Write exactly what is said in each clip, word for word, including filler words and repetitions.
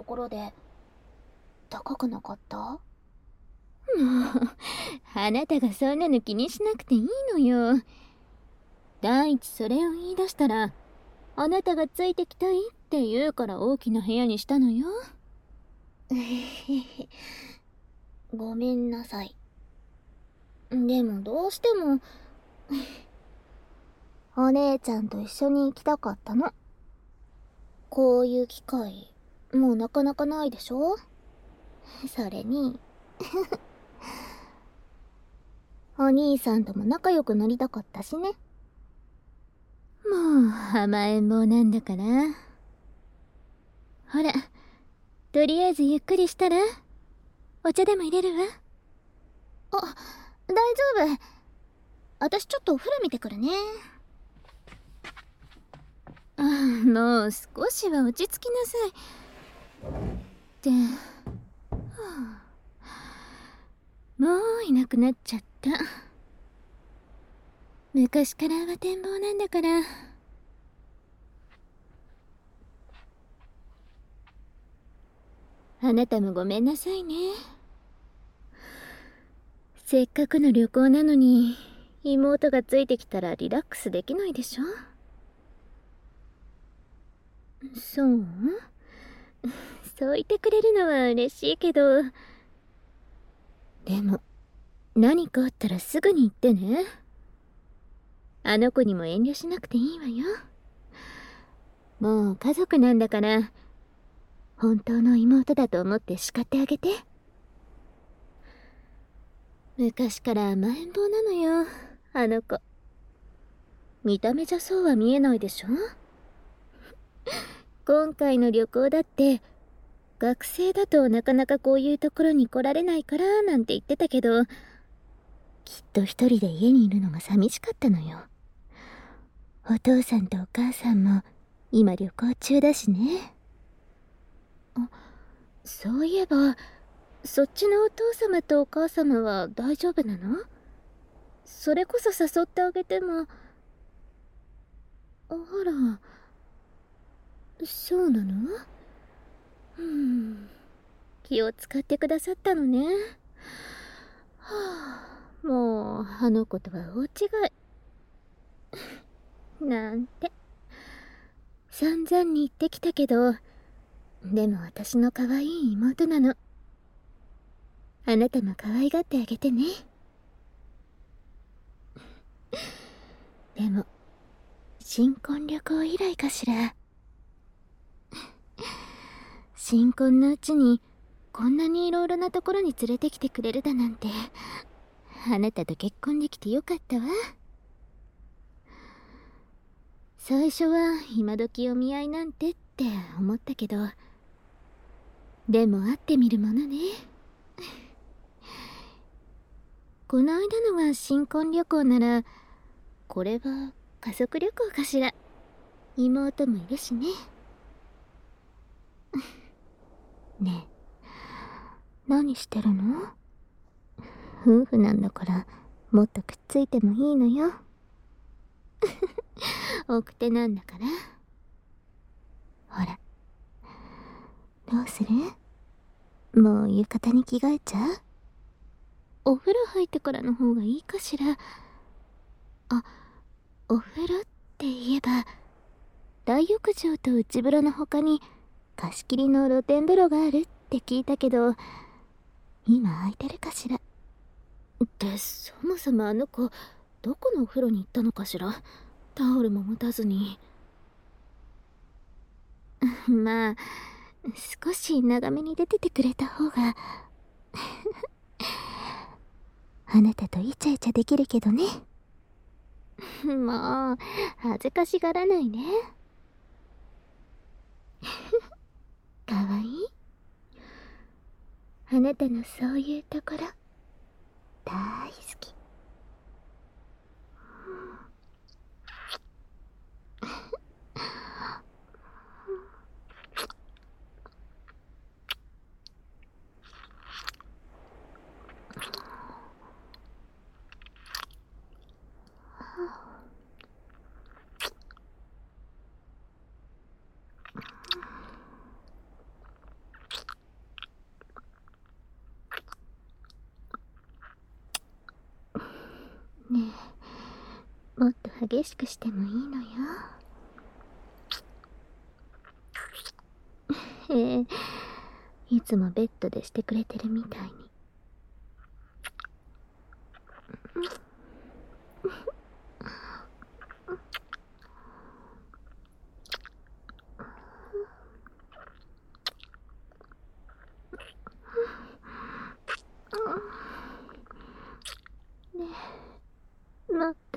ところで高くなかった？もうあなたがそんなの気にしなくていいのよ。第一それを言い出したら、あなたがついてきたいって言うから大きな部屋にしたのよ。 ごめんなさい。でもどうしてもお姉ちゃんと一緒に行きたかったの。こういう機会もうなかなかないでしょ。それにお兄さんとも仲良くなりたかったしね。 もう甘えん坊なんだから。ほら、とりあえずゆっくりしたらお茶でも入れるわ。 あ、大丈夫。私ちょっとお風呂見てくるね。 あ、もう少しは落ち着きなさい。って、はあ、もういなくなっちゃった。昔からは展望なんだから。あなたもごめんなさいね。せっかくの旅行なのに妹がついてきたらリラックスできないでしょ。そう？そう言ってくれるのは嬉しいけど、でも何かあったらすぐに言ってね。あの子にも遠慮しなくていいわよ。もう家族なんだから、本当の妹だと思って叱ってあげて。昔から甘えん坊なのよ、あの子。見た目じゃそうは見えないでしょ。今回の旅行だって学生だとなかなかこういうところに来られないからなんて言ってたけど、きっと一人で家にいるのが寂しかったのよ。お父さんとお母さんも今旅行中だしね。あ、そういえばそっちのお父様とお母様は大丈夫なの？それこそ誘ってあげても。あら、そうなの？うん、気を使ってくださったのね。はあ、もうあの子とは大違いなんて散々に言ってきたけど、でも私の可愛い妹なの。あなたも可愛がってあげてね。でも新婚旅行以来かしら。新婚のうちにこんなにいろいろなところに連れてきてくれるだなんて、あなたと結婚できてよかったわ。最初は今時お見合いなんてって思ったけど、でも会ってみるものね。この間のが新婚旅行なら、これは家族旅行かしら。妹もいるしね。ねえ、何してるの？夫婦なんだからもっとくっついてもいいのよ。奥手なんだから。ほら、どうする？もう浴衣に着替えちゃう？お風呂入ってからの方がいいかしら。あ、お風呂って言えば、大浴場と内風呂の他に貸し切りの露天風呂があるって聞いたけど、今空いてるかしら。で、そもそもあの子どこのお風呂に行ったのかしら。タオルも持たずに。まあ少し長めに出ててくれた方があなたとイチャイチャできるけどね。もう恥ずかしがらないね。かわいい。あなたのそういうところ大好き。 ねえ、もっと激しくしてもいいのよ。へえ、いつもベッドでしてくれてるみたいに。ねえ、もっと。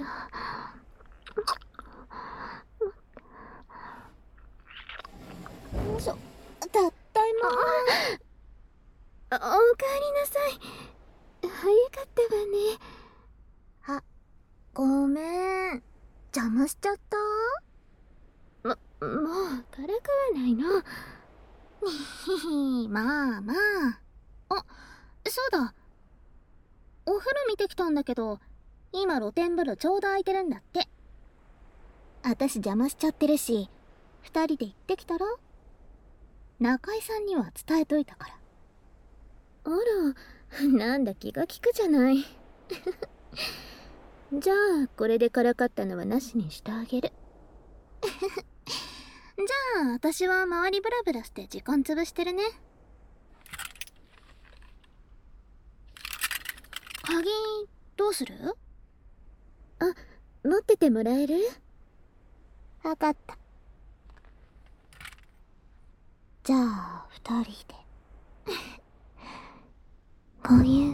よいしょ。たったいま。 おかえりなさい。早かったわね。 あ、ごめん。邪魔しちゃった？ も、もうからかわないの。 ひひ、まあまあ。あ、そうだ。お風呂見てきたんだけど、今露天風呂ちょうど空いてるんだって。あたし邪魔しちゃってるし、二人で行ってきたら？中井さんには伝えといたから。 あら、なんだ気が利くじゃない。じゃあ、これでからかったのはなしにしてあげる。 じゃあ、私は周りブラブラして時間潰してるね。鍵、どうする？ あ、持っててもらえる？ わかった。じゃあ、二人で。 こういう